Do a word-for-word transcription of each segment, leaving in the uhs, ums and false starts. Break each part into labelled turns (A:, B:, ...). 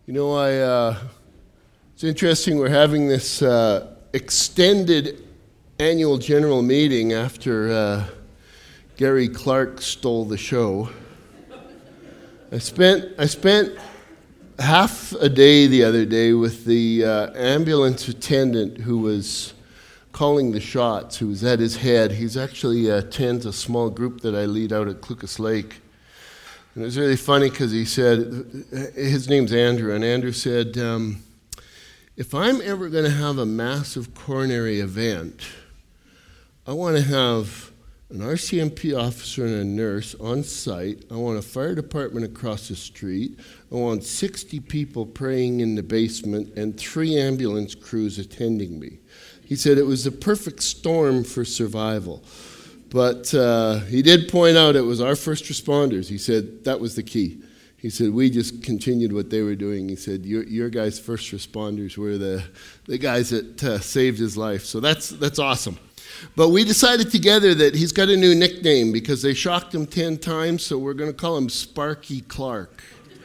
A: You know, I uh, it's interesting we're having this uh, extended annual general meeting after uh, Gary Clark stole the show. I spent I spent half a day the other day with the uh, ambulance attendant who was calling the shots, who was at his head. He's actually uh, attends a small group that I lead out at Clucas Lake. And it was really funny because he said, his name's Andrew, and Andrew said, um, if I'm ever going to have a massive coronary event, I want to have an R C M P officer and a nurse on site. I want a fire department across the street. I want sixty people praying in the basement and three ambulance crews attending me. He said it was the perfect storm for survival. But uh, he did point out it was our first responders. He said that was the key. He said we just continued what they were doing. He said your your guys' first responders were the the guys that uh, saved his life. So that's that's awesome. But we decided together that he's got a new nickname because they shocked him ten times. So we're going to call him Sparky Clark.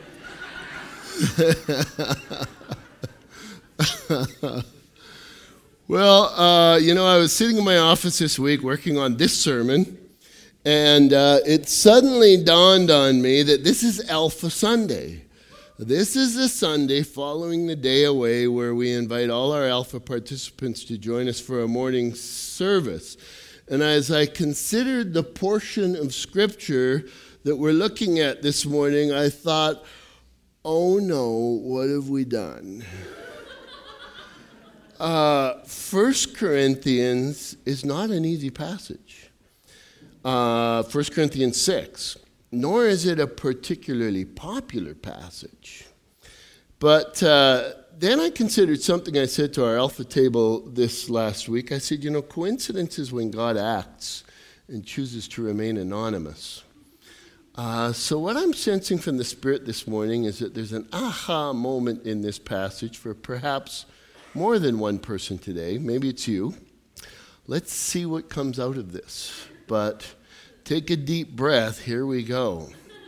A: Well, uh, you know, I was sitting in my office this week working on this sermon, and uh, it suddenly dawned on me that this is Alpha Sunday. This is the Sunday following the day away where we invite all our Alpha participants to join us for a morning service. And as I considered the portion of Scripture that we're looking at this morning, I thought, oh no, what have we done? Uh, First Corinthians is not an easy passage. Uh, First Corinthians six, nor is it a particularly popular passage. But uh, then I considered something I said to our Alpha table this last week. I said, you know, coincidence is when God acts and chooses to remain anonymous. Uh, so what I'm sensing from the Spirit this morning is that there's an aha moment in this passage for perhaps more than one person today. Maybe it's you. Let's see what comes out of this. But take a deep breath. Here we go.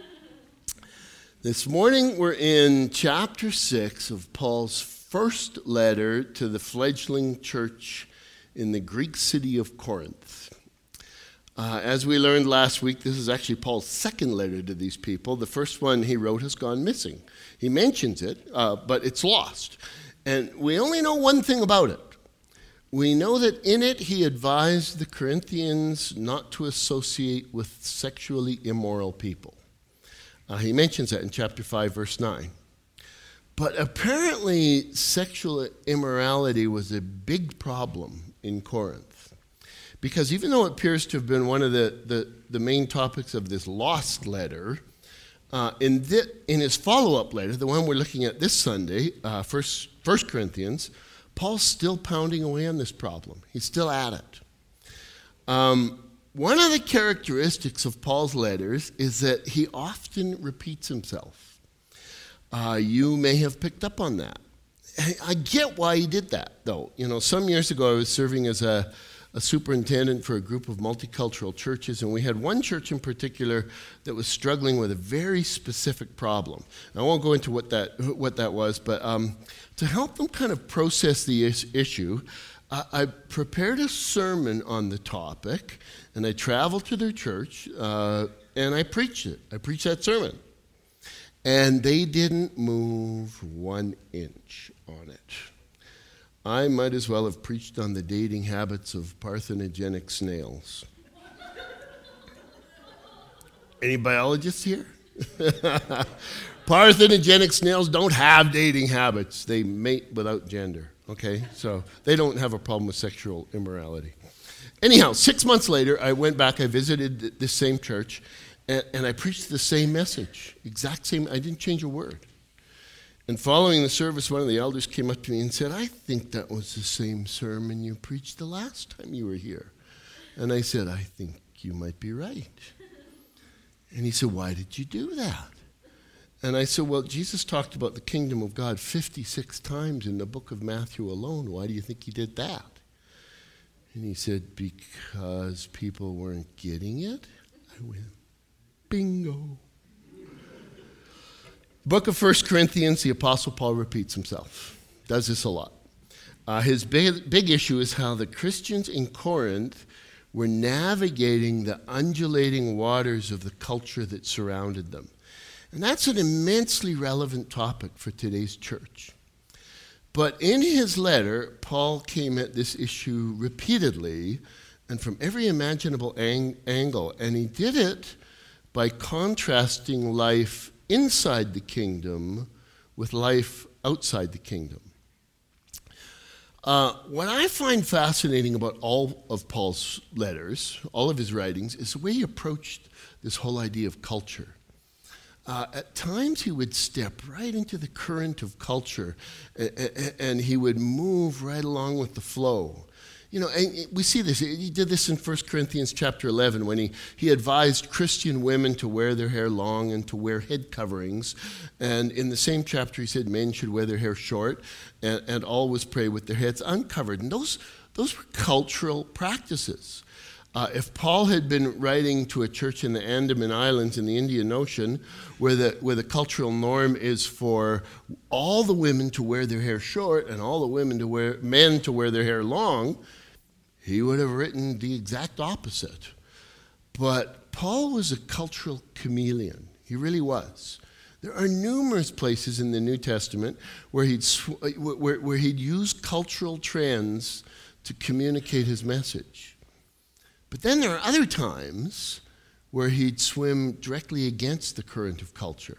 A: This morning we're in chapter six of Paul's first letter to the fledgling church in the Greek city of Corinth. Uh, as we learned last week, this is actually Paul's second letter to these people. The first one he wrote has gone missing. He mentions it, uh, but it's lost. And we only know one thing about it. We know that in it he advised the Corinthians not to associate with sexually immoral people. Uh, he mentions that in chapter five, verse nine. But apparently sexual immorality was a big problem in Corinth. Because even though it appears to have been one of the, the, the main topics of this lost letter, uh, in, the, in his follow-up letter, the one we're looking at this Sunday, uh, first, First Corinthians, Paul's still pounding away on this problem. He's still at it. Um, one of the characteristics of Paul's letters is that he often repeats himself. Uh, you may have picked up on that. I get why he did that, though. You know, some years ago I was serving as a a superintendent for a group of multicultural churches, and we had one church in particular that was struggling with a very specific problem. I won't go into what that what that was, but um, to help them kind of process the is- issue, uh, I prepared a sermon on the topic, and I traveled to their church, uh, and I preached it. I preached that sermon. And they didn't move one inch on it. I might as well have preached on the dating habits of parthenogenic snails. Any biologists here? Parthenogenic snails don't have dating habits. They mate without gender, okay? So they don't have a problem with sexual immorality. Anyhow, six months later, I went back, I visited this same church, and, and I preached the same message, exact same, I didn't change a word. And following the service, one of the elders came up to me and said, I think that was the same sermon you preached the last time you were here. And I said, I think you might be right. And he said, why did you do that? And I said, well, Jesus talked about the kingdom of God fifty-six times in the book of Matthew alone. Why do you think he did that? And he said, because people weren't getting it. I went, bingo. Book of First Corinthians, the Apostle Paul repeats himself, does this a lot. Uh, his big, big issue is how the Christians in Corinth were navigating the undulating waters of the culture that surrounded them. And that's an immensely relevant topic for today's church. But in his letter, Paul came at this issue repeatedly and from every imaginable ang- angle. And he did it by contrasting life inside the kingdom with life outside the kingdom. Uh, what I find fascinating about all of Paul's letters, all of his writings, is the way he approached this whole idea of culture. Uh, at times he would step right into the current of culture and, and he would move right along with the flow. You know, and we see this. He did this in First Corinthians chapter eleven when he, he advised Christian women to wear their hair long and to wear head coverings. And in the same chapter, he said men should wear their hair short and, and always pray with their heads uncovered. And those, those were cultural practices. Uh, if Paul had been writing to a church in the Andaman Islands in the Indian Ocean, where the, where the cultural norm is for all the women to wear their hair short and all the women to wear, men to wear their hair long, he would have written the exact opposite. But Paul was a cultural chameleon. He really was. There are numerous places in the New Testament where he'd, sw- where, where he'd use cultural trends to communicate his message. But then there are other times where he'd swim directly against the current of culture.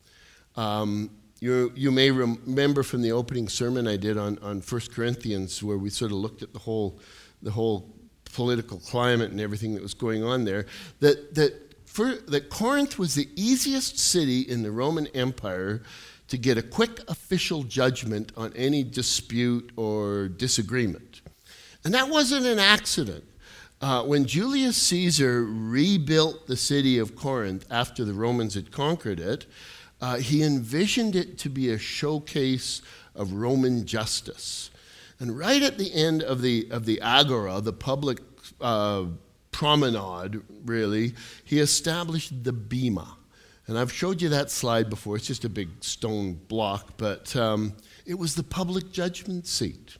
A: Um, you, you may rem- remember from the opening sermon I did on, on First Corinthians, where we sort of looked at the whole, the whole political climate and everything that was going on there, that, that, for, that Corinth was the easiest city in the Roman Empire to get a quick official judgment on any dispute or disagreement. And that wasn't an accident. Uh, when Julius Caesar rebuilt the city of Corinth after the Romans had conquered it, uh, he envisioned it to be a showcase of Roman justice. And right at the end of the, of the agora, the public uh, promenade, really, he established the bema. And I've showed you that slide before. It's just a big stone block, but um, it was the public judgment seat.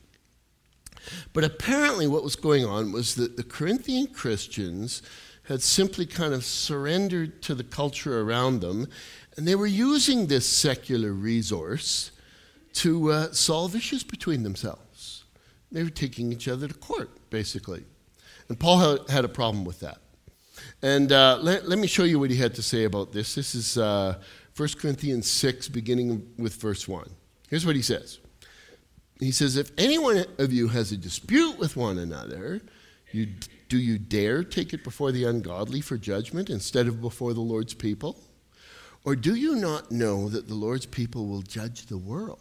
A: But apparently what was going on was that the Corinthian Christians had simply kind of surrendered to the culture around them, and they were using this secular resource to uh, solve issues between themselves. They were taking each other to court, basically. And Paul had, had a problem with that. And uh, let, let me show you what he had to say about this. This is uh, First Corinthians six, beginning with verse one. Here's what he says. He says, if any one of you has a dispute with one another, you, do you dare take it before the ungodly for judgment instead of before the Lord's people? Or do you not know that the Lord's people will judge the world?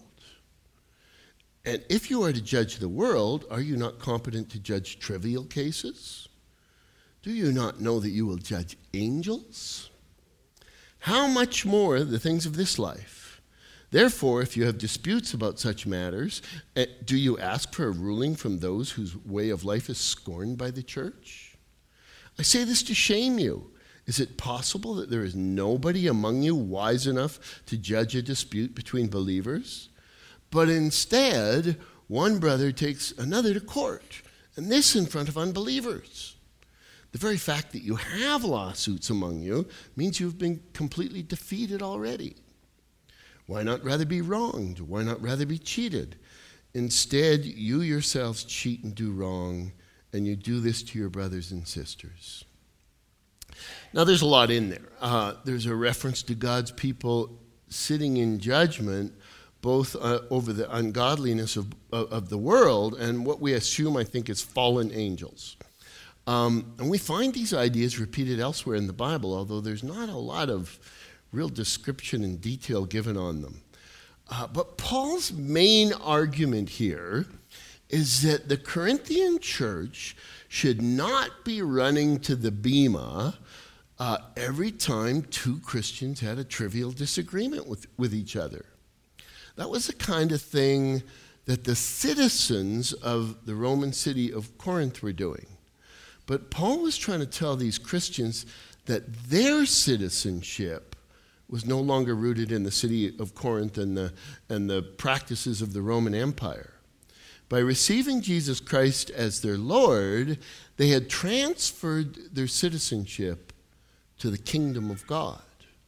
A: And if you are to judge the world, are you not competent to judge trivial cases? Do you not know that you will judge angels? How much more the things of this life? Therefore, if you have disputes about such matters, do you ask for a ruling from those whose way of life is scorned by the church? I say this to shame you. Is it possible that there is nobody among you wise enough to judge a dispute between believers? But instead, one brother takes another to court, and this in front of unbelievers. The very fact that you have lawsuits among you means you've been completely defeated already. Why not rather be wronged? Why not rather be cheated? Instead, you yourselves cheat and do wrong, and you do this to your brothers and sisters. Now, there's a lot in there. Uh, there's a reference to God's people sitting in judgment, both uh, over the ungodliness of, of, of the world and what we assume, I think, is fallen angels. Um, and we find these ideas repeated elsewhere in the Bible, although there's not a lot of real description and detail given on them. Uh, but Paul's main argument here is that the Corinthian church should not be running to the bema uh, every time two Christians had a trivial disagreement with, with each other. That was the kind of thing that the citizens of the Roman city of Corinth were doing. But Paul was trying to tell these Christians that their citizenship was no longer rooted in the city of Corinth and the, and the practices of the Roman Empire. By receiving Jesus Christ as their Lord, they had transferred their citizenship to the kingdom of God.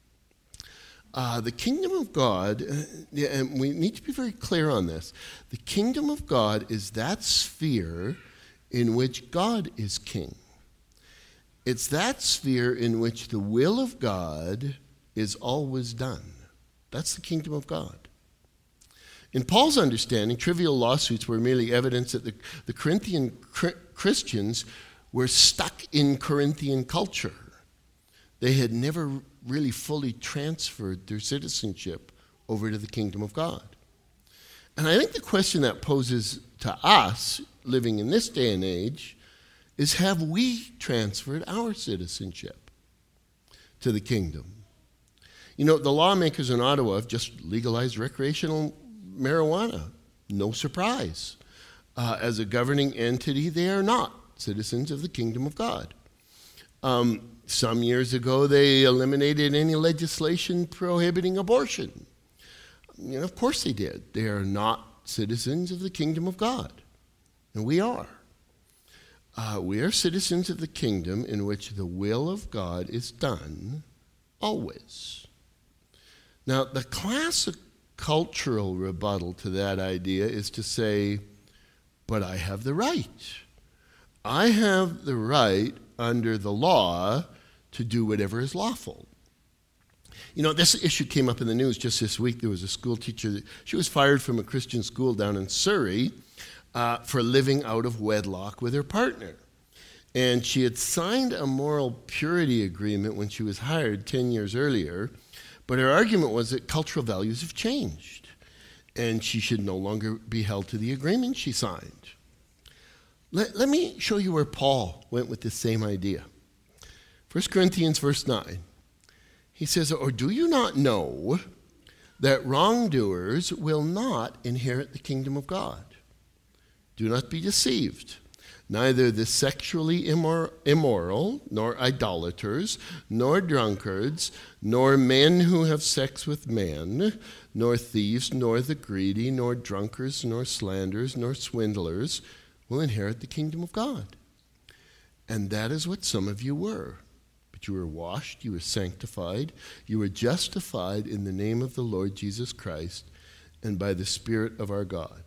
A: Uh, the kingdom of God, uh, yeah, and we need to be very clear on this, the kingdom of God is that sphere in which God is king. It's that sphere in which the will of God is always done. That's the kingdom of God. In Paul's understanding, trivial lawsuits were merely evidence that the, the Corinthian Christians were stuck in Corinthian culture. They had never really fully transferred their citizenship over to the kingdom of God. And I think the question that poses to us, living in this day and age, is have we transferred our citizenship to the kingdom? You know, the lawmakers in Ottawa have just legalized recreational marijuana. No surprise. Uh, as a governing entity, they are not citizens of the kingdom of God. Um, some years ago, they eliminated any legislation prohibiting abortion. You know, of course they did. They are not citizens of the kingdom of God. And we are. Uh, we are citizens of the kingdom in which the will of God is done always. Now, the classic cultural rebuttal to that idea is to say, but I have the right. I have the right under the law to do whatever is lawful. You know, this issue came up in the news just this week. There was a school teacher, that, she was fired from a Christian school down in Surrey uh, for living out of wedlock with her partner. And she had signed a moral purity agreement when she was hired ten years earlier, but her argument was that cultural values have changed, and she should no longer be held to the agreement she signed. Let, let me show you where Paul went with this same idea. First Corinthians verse nine. He says, or do you not know that wrongdoers will not inherit the kingdom of God? Do not be deceived. Neither the sexually immor- immoral, nor idolaters, nor drunkards, nor men who have sex with men, nor thieves, nor the greedy, nor drunkards, nor slanderers, nor swindlers will inherit the kingdom of God. And that is what some of you were. But you were washed, you were sanctified, you were justified in the name of the Lord Jesus Christ and by the Spirit of our God.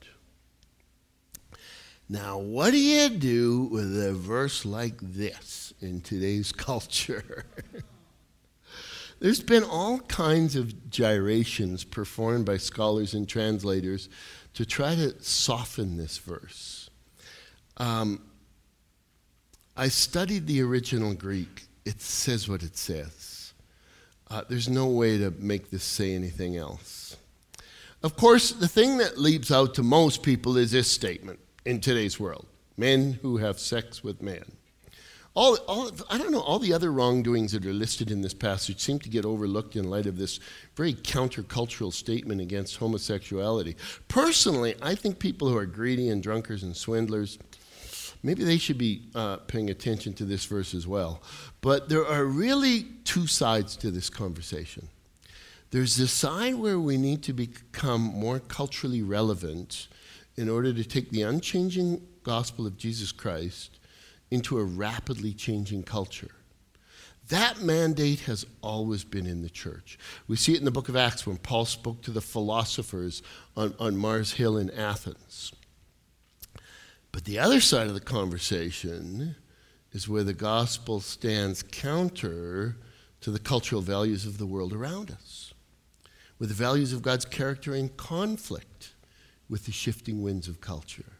A: Now, what do you do with a verse like this in today's culture? There's been all kinds of gyrations performed by scholars and translators to try to soften this verse. Um, I studied the original Greek. It says what it says. Uh, there's no way to make this say anything else. Of course, the thing that leaps out to most people is this statement in today's world: men who have sex with men. All, all, I don't know, all the other wrongdoings that are listed in this passage seem to get overlooked in light of this very countercultural statement against homosexuality. Personally, I think people who are greedy and drunkards and swindlers, maybe they should be uh, paying attention to this verse as well. But there are really two sides to this conversation. There's the side where we need to become more culturally relevant in order to take the unchanging gospel of Jesus Christ into a rapidly changing culture. That mandate has always been in the church. We see it in the book of Acts when Paul spoke to the philosophers on, on Mars Hill in Athens. But the other side of the conversation is where the gospel stands counter to the cultural values of the world around us, where the values of God's character are in conflict with the shifting winds of culture.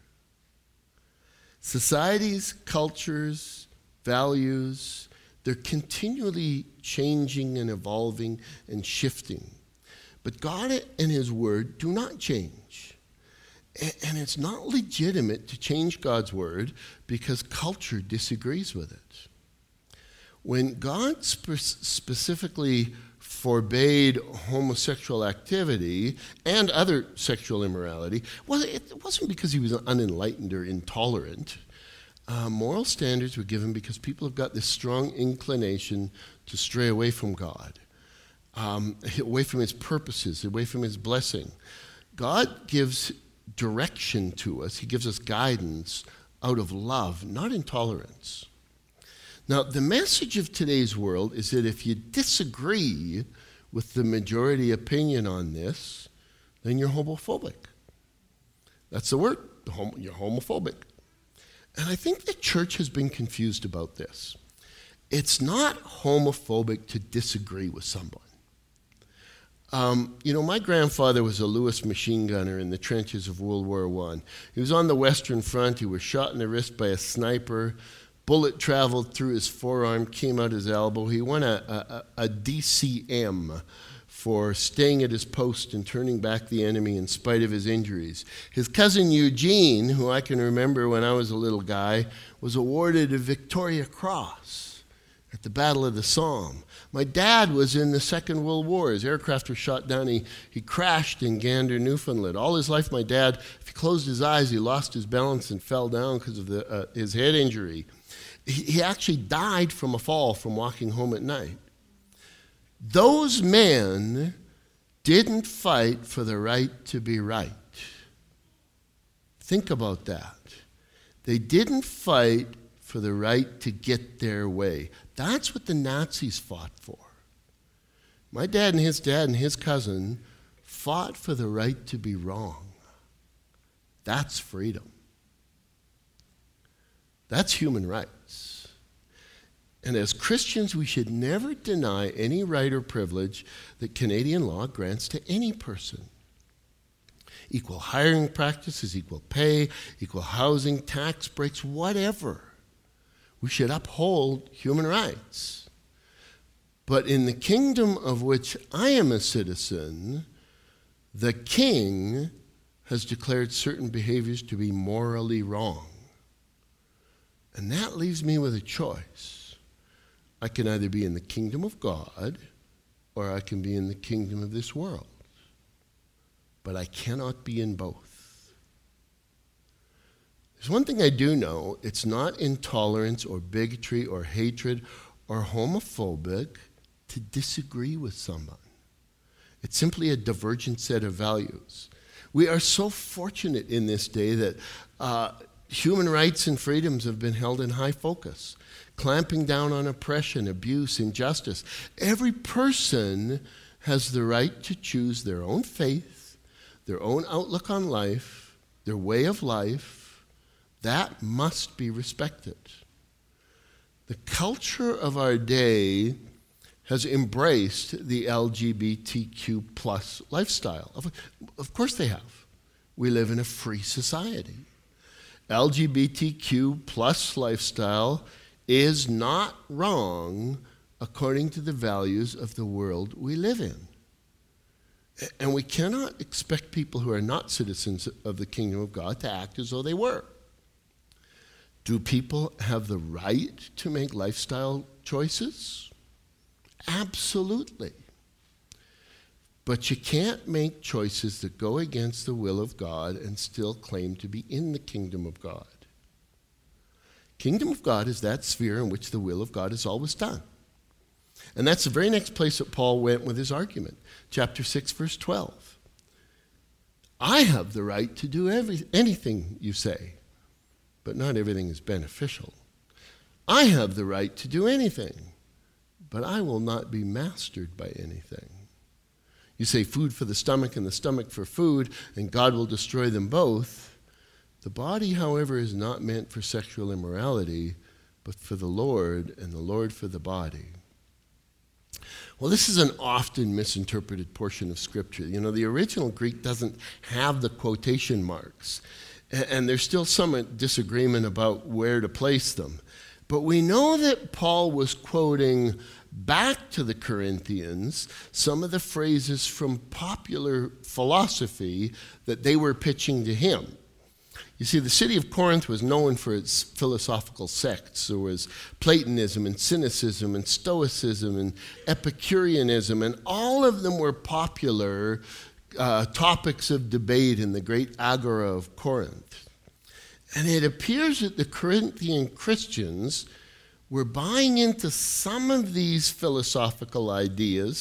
A: Societies, cultures, values, they're continually changing and evolving and shifting. But God and His Word do not change. And it's not legitimate to change God's Word because culture disagrees with it. When God spe- specifically forbade homosexual activity and other sexual immorality, well, it wasn't because He was unenlightened or intolerant. Uh, moral standards were given because people have got this strong inclination to stray away from God. um, away from his purposes, away from his blessing. God gives direction to us. He gives us guidance out of love, not intolerance. Now, the message of today's world is that if you disagree with the majority opinion on this, then you're homophobic. That's the word. You're homophobic. And I think the church has been confused about this. It's not homophobic to disagree with someone. Um, you know, my grandfather was a Lewis machine gunner in the trenches of World War One. He was on the Western Front. He was shot in the wrist by a sniper. Bullet traveled through his forearm, came out his elbow. He won a, a, a D C M for staying at his post and turning back the enemy in spite of his injuries. His cousin Eugene, who I can remember when I was a little guy, was awarded a Victoria Cross at the Battle of the Somme. My dad was in the Second World War. His aircraft was shot down. He, he crashed in Gander, Newfoundland. All his life, my dad, if he closed his eyes, he lost his balance and fell down because of the, uh, his head injury. He, he actually died from a fall from walking home at night. Those men didn't fight for the right to be right. Think about that. They didn't fight for the right to get their way. That's what the Nazis fought for. My dad and his dad and his cousin fought for the right to be wrong. That's freedom. That's human rights. And as Christians, we should never deny any right or privilege that Canadian law grants to any person. Equal hiring practices, equal pay, equal housing, tax breaks, whatever. We should uphold human rights. But in the kingdom of which I am a citizen, the king has declared certain behaviors to be morally wrong. And that leaves me with a choice. I can either be in the kingdom of God or I can be in the kingdom of this world. But I cannot be in both. There's one thing I do know. It's not intolerance or bigotry or hatred or homophobic to disagree with someone. It's simply a divergent set of values. We are so fortunate in this day that uh, human rights and freedoms have been held in high focus, clamping down on oppression, abuse, injustice. Every person has the right to choose their own faith, their own outlook on life, their way of life. That must be respected. The culture of our day has embraced the L G B T Q plus lifestyle. Of, of course they have. We live in a free society. L G B T Q plus lifestyle is not wrong according to the values of the world we live in. And we cannot expect people who are not citizens of the kingdom of God to act as though they were. Do people have the right to make lifestyle choices? Absolutely. But you can't make choices that go against the will of God and still claim to be in the kingdom of God. Kingdom of God is that sphere in which the will of God is always done. And that's the very next place that Paul went with his argument. Chapter six, verse twelve. I have the right to do every, anything you say, but not everything is beneficial. I have the right to do anything, but I will not be mastered by anything. You say food for the stomach and the stomach for food, and God will destroy them both. The body, however, is not meant for sexual immorality, but for the Lord, and the Lord for the body. Well, this is an often misinterpreted portion of Scripture. You know, the original Greek doesn't have the quotation marks, and there's still some disagreement about where to place them. But we know that Paul was quoting back to the Corinthians some of the phrases from popular philosophy that they were pitching to him. You see, the city of Corinth was known for its philosophical sects. There was Platonism and Cynicism and Stoicism and Epicureanism, and all of them were popular uh, topics of debate in the great agora of Corinth. And it appears that the Corinthian Christians were buying into some of these philosophical ideas,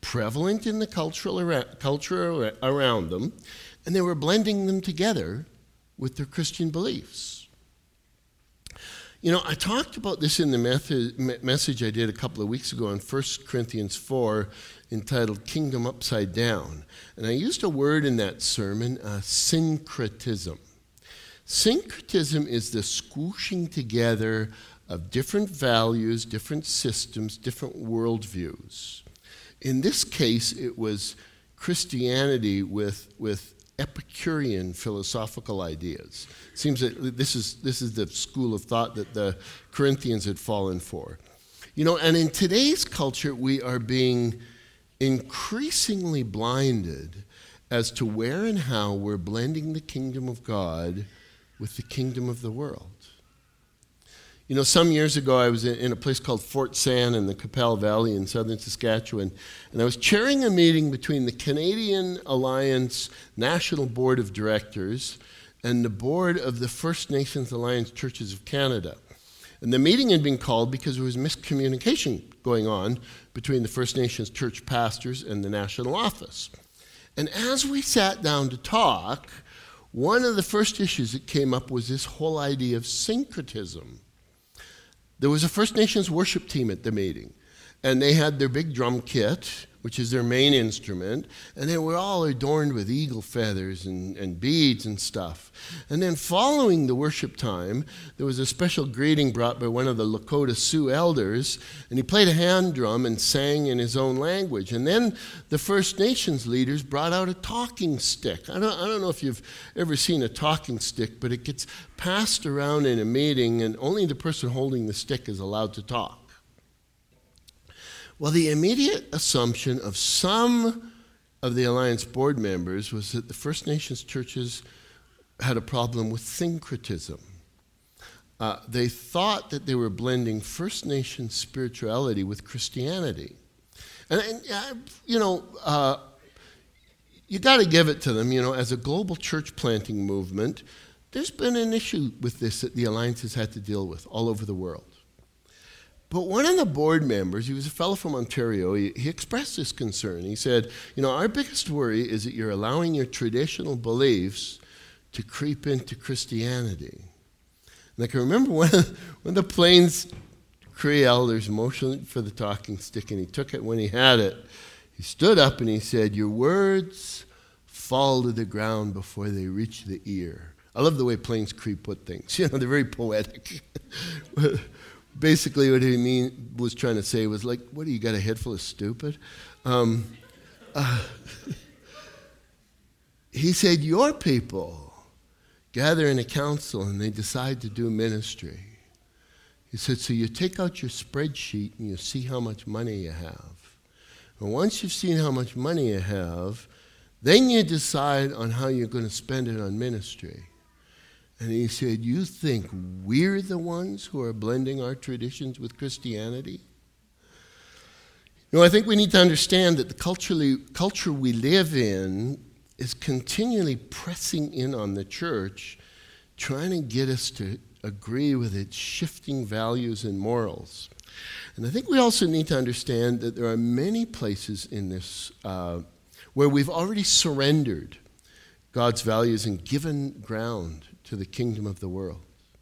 A: prevalent in the cultural ara- culture around them, and they were blending them together with their Christian beliefs. You know, I talked about this in the method, me- message I did a couple of weeks ago on First Corinthians four, entitled Kingdom Upside Down. And I used a word in that sermon, uh, syncretism. Syncretism is the squooshing together of different values, different systems, different worldviews. In this case, it was Christianity with, with Epicurean philosophical ideas. It seems that this is, this is the school of thought that the Corinthians had fallen for. You know, and in today's culture, we are being increasingly blinded as to where and how we're blending the kingdom of God with the kingdom of the world. You know, some years ago, I was in a place called Fort Sand in the Qu'Appelle Valley in southern Saskatchewan, and I was chairing a meeting between the Canadian Alliance National Board of Directors and the board of the First Nations Alliance Churches of Canada. And the meeting had been called because there was miscommunication going on between the First Nations church pastors and the national office. And as we sat down to talk, one of the first issues that came up was this whole idea of syncretism. There was a First Nations worship team at the meeting, and they had their big drum kit, which is their main instrument, and they were all adorned with eagle feathers and, and beads and stuff. And then following the worship time, there was a special greeting brought by one of the Lakota Sioux elders, and he played a hand drum and sang in his own language. And then the First Nations leaders brought out a talking stick. I don't, I don't know if you've ever seen a talking stick, but it gets passed around in a meeting, and only the person holding the stick is allowed to talk. Well, the immediate assumption of some of the Alliance board members was that the First Nations churches had a problem with syncretism. Uh, they thought that they were blending First Nations spirituality with Christianity. And, and uh, you know, uh, you got to give it to them. You know, as a global church planting movement, there's been an issue with this that the Alliance has had to deal with all over the world. But one of the board members, he was a fellow from Ontario, he, he expressed this concern. He said, you know, our biggest worry is that you're allowing your traditional beliefs to creep into Christianity. And I can remember when, when the Plains Cree elders motioned for the talking stick, and he took it when he had it. He stood up and he said, your words fall to the ground before they reach the ear. I love the way Plains Cree put things. You know, they're very poetic. Basically what he mean, was trying to say was like, what do you got, a head full of stupid? Um, uh, he said, your people gather in a council and they decide to do ministry. He said, so you take out your spreadsheet and you see how much money you have. And once you've seen how much money you have, then you decide on how you're going to spend it on ministry. And he said, you think we're the ones who are blending our traditions with Christianity? You know, I think we need to understand that the culturally, culture we live in is continually pressing in on the church, trying to get us to agree with its shifting values and morals. And I think we also need to understand that there are many places in this uh, where we've already surrendered God's values and given ground to the kingdom of the world.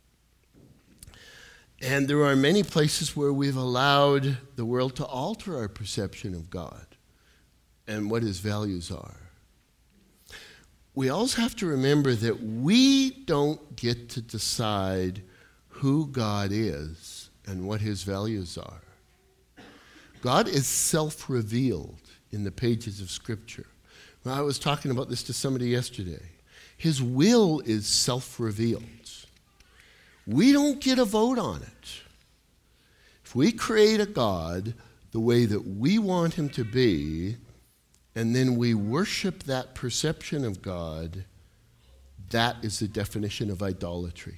A: And there are many places where we've allowed the world to alter our perception of God and what his values are. We also have to remember that we don't get to decide who God is and what his values are. God is self-revealed in the pages of Scripture. I was talking about this to somebody yesterday. His will is self-revealed. We don't get a vote on it. If we create a God the way that we want him to be, and then we worship that perception of God, that is the definition of idolatry.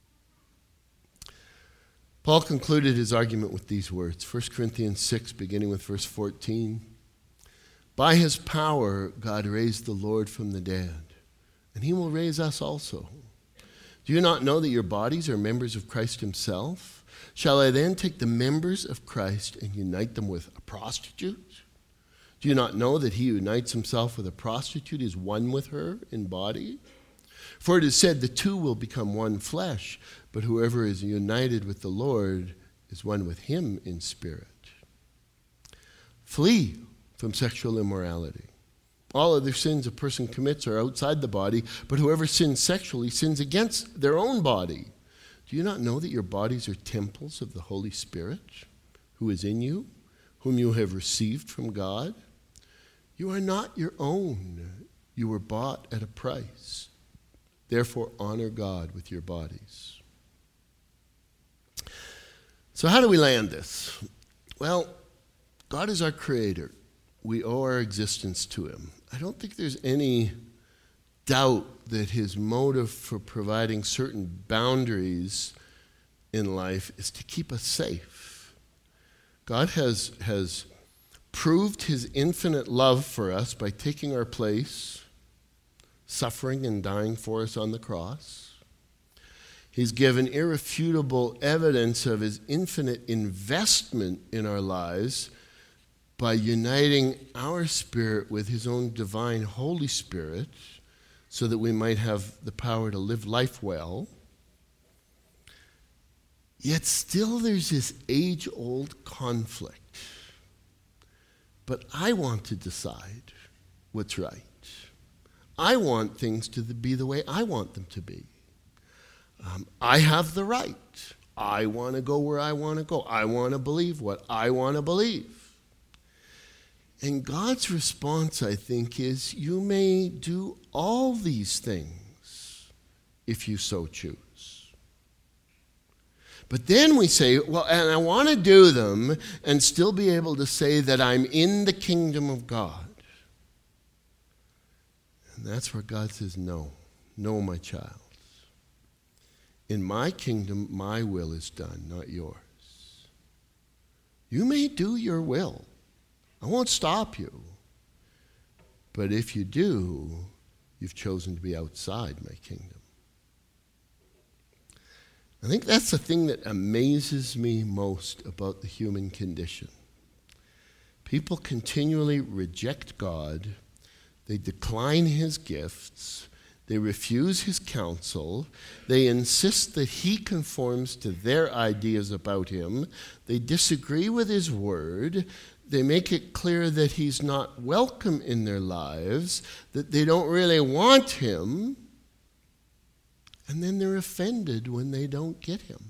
A: Paul concluded his argument with these words, First Corinthians six, beginning with verse fourteen. By his power, God raised the Lord from the dead, and he will raise us also. Do you not know that your bodies are members of Christ himself? Shall I then take the members of Christ and unite them with a prostitute? Do you not know that he who unites himself with a prostitute is one with her in body? For it is said, the two will become one flesh, but whoever is united with the Lord is one with him in spirit. Flee from sexual immorality. All other sins a person commits are outside the body, but whoever sins sexually sins against their own body. Do you not know that your bodies are temples of the Holy Spirit, who is in you, whom you have received from God? You are not your own. You were bought at a price. Therefore, honor God with your bodies. So how do we land this? Well, God is our creator. We owe our existence to him. I don't think there's any doubt that his motive for providing certain boundaries in life is to keep us safe. God has, has proved his infinite love for us by taking our place, suffering and dying for us on the cross. He's given irrefutable evidence of his infinite investment in our lives by uniting our spirit with his own divine Holy Spirit so that we might have the power to live life well. Yet still there's this age-old conflict. But I want to decide what's right. I want things to be the way I want them to be. Um, I have the right. I want to go where I want to go. I want to believe what I want to believe. And God's response, I think, is you may do all these things if you so choose. But then we say, well, and I want to do them and still be able to say that I'm in the kingdom of God. And that's where God says, no, no, my child. In my kingdom, my will is done, not yours. You may do your will. I won't stop you. But if you do, you've chosen to be outside my kingdom. I think that's the thing that amazes me most about the human condition. People continually reject God. They decline his gifts. They refuse his counsel. They insist that he conforms to their ideas about him. They disagree with his word. They make it clear that he's not welcome in their lives, that they don't really want him. And then they're offended when they don't get him.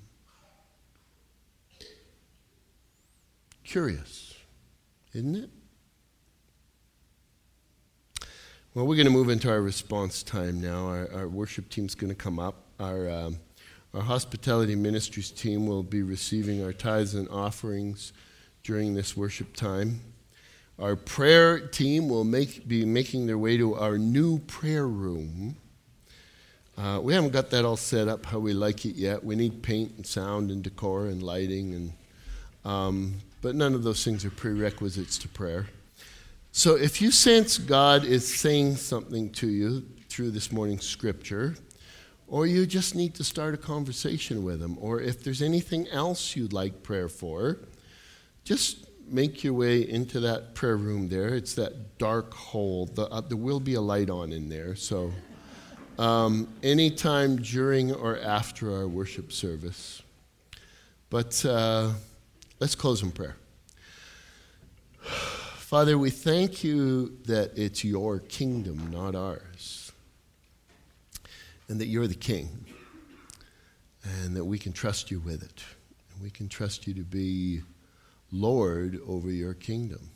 A: Curious, isn't it? Well, we're going to move into our response time now. Our, our worship team's going to come up. Our, um, our hospitality ministries team will be receiving our tithes and offerings during this worship time. Our prayer team will make, be making their way to our new prayer room. Uh, we haven't got that all set up how we like it yet. We need paint and sound and decor and lighting, and um, but none of those things are prerequisites to prayer. So if you sense God is saying something to you through this morning's scripture, or you just need to start a conversation with him, or if there's anything else you'd like prayer for, just make your way into that prayer room there. It's that dark hole. The, uh, there will be a light on in there, so um, anytime during or after our worship service. But uh, let's close in prayer. Father, we thank you that it's your kingdom, not ours, and that you're the king, and that we can trust you with it, and we can trust you to be Lord over your kingdom.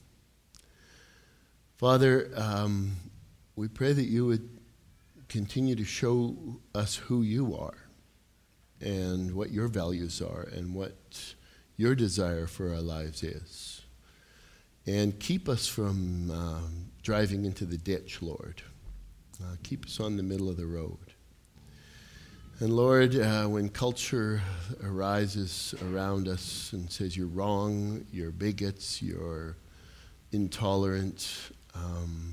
A: Father, um, we pray that you would continue to show us who you are and what your values are and what your desire for our lives is. And keep us from um, driving into the ditch, Lord. Uh, keep us on the middle of the road. And Lord, uh, when culture arises around us and says you're wrong, you're bigots, you're intolerant, um,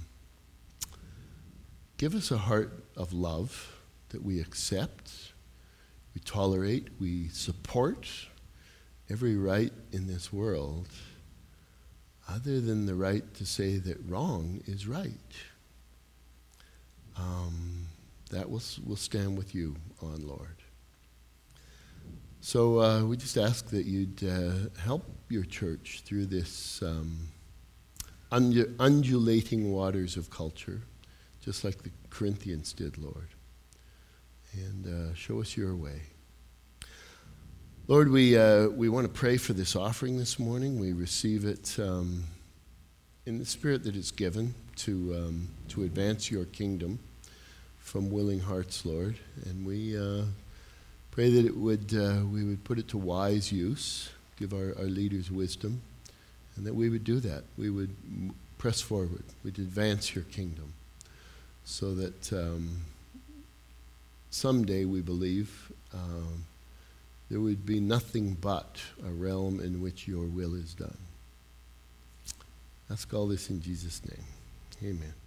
A: give us a heart of love that we accept, we tolerate, we support every right in this world other than the right to say that wrong is right. Um, that will will stand with you on, Lord. So uh, we just ask that you'd uh, help your church through this um, undu- undulating waters of culture, just like the Corinthians did, Lord. And uh, show us your way. Lord, we uh, we want to pray for this offering this morning. We receive it um, in the spirit that it's given to um, to advance your kingdom from willing hearts, Lord. And we uh, pray that it would uh, we would put it to wise use, give our, our leaders wisdom, and that we would do that. We would m- press forward. We'd advance your kingdom so that um, someday, we believe, um, there would be nothing but a realm in which your will is done. Ask all this in Jesus' name. Amen.